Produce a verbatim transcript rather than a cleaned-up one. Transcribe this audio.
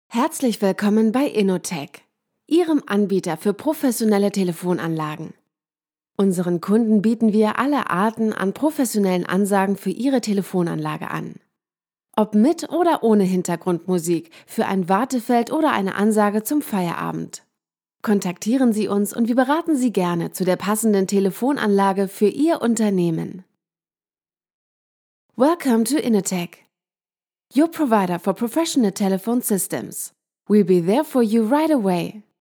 Herzlich willkommen bei InnoTech, Ihrem Anbieter für professionelle Telefonanlagen. Unseren Kunden bieten wir alle Arten an professionellen Ansagen für Ihre Telefonanlage an. Ob mit oder ohne Hintergrundmusik, für ein Wartefeld oder eine Ansage zum Feierabend. Kontaktieren Sie uns und wir beraten Sie gerne zu der passenden Telefonanlage für Ihr Unternehmen. Welcome to InnoTech, your provider for professional telephone systems. We'll be there for you right away.